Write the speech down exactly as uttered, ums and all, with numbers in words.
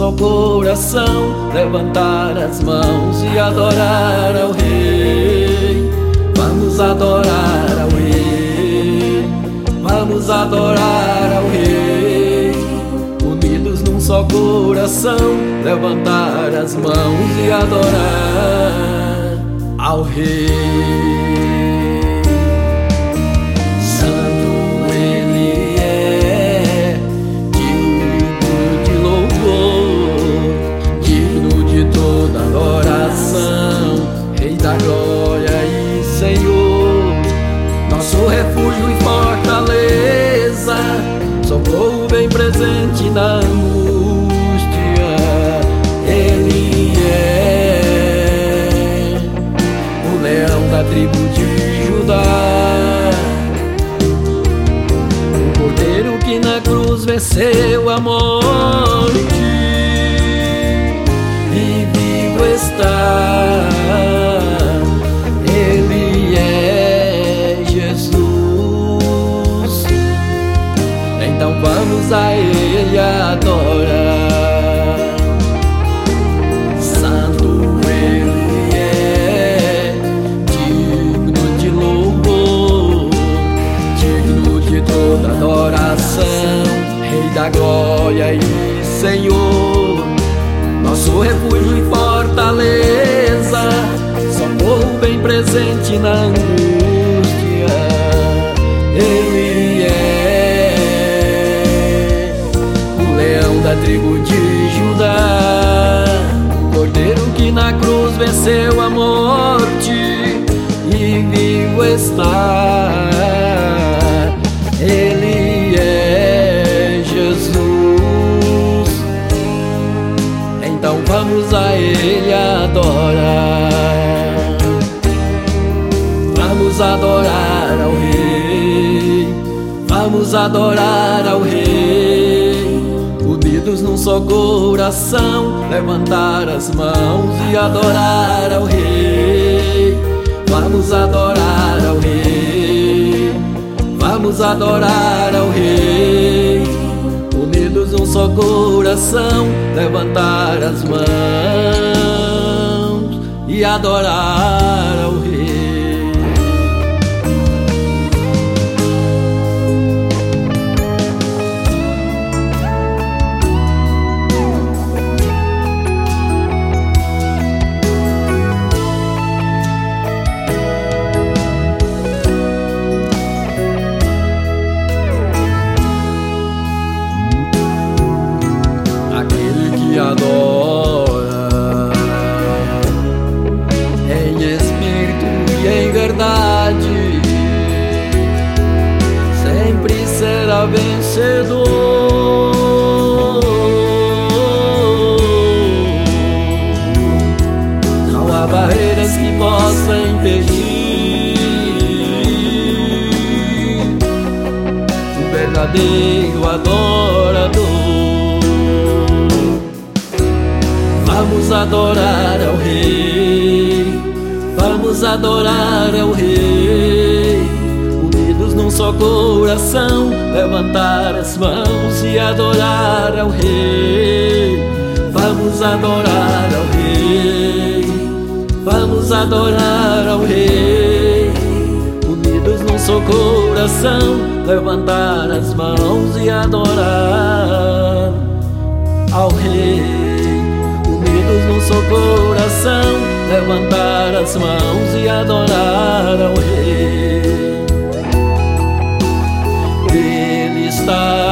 só coração, levantar as mãos e adorar ao Rei. Vamos adorar ao Rei, vamos adorar ao Rei. Unidos num só coração, levantar as mãos e adorar ao Rei. Da glória e Senhor, nosso refúgio e fortaleza, socorro bem presente na angústia. Ele é o leão da tribo de Judá, o cordeiro que na cruz venceu a morte e vivo está. Então vamos a Ele adorar. Santo Ele é, digno de louvor, digno de toda adoração. Rei da glória e Senhor, nosso refúgio e fortaleza, socorro bem presente na angústia. Ele é da tribo de Judá, o cordeiro que na cruz venceu a morte e vivo está. Ele é Jesus. Então vamos a Ele adorar. Vamos adorar ao Rei, vamos adorar ao Rei. Unidos num só coração, levantar as mãos e adorar ao Rei. Vamos adorar ao Rei, vamos adorar ao Rei. Unidos num só coração, levantar as mãos e adorar ao Rei. Que adora em espírito e em verdade, sempre será vencedor. Não há barreiras que possam impedir o verdadeiro adorador. Vamos adorar ao Rei, vamos adorar ao Rei. Unidos num só coração, levantar as mãos e adorar ao Rei. Vamos adorar ao Rei, vamos adorar ao Rei. Unidos num só coração, levantar as mãos e adorar ao Rei. Unidos num só coração, levantar as mãos e adorar ao Rei. Ele está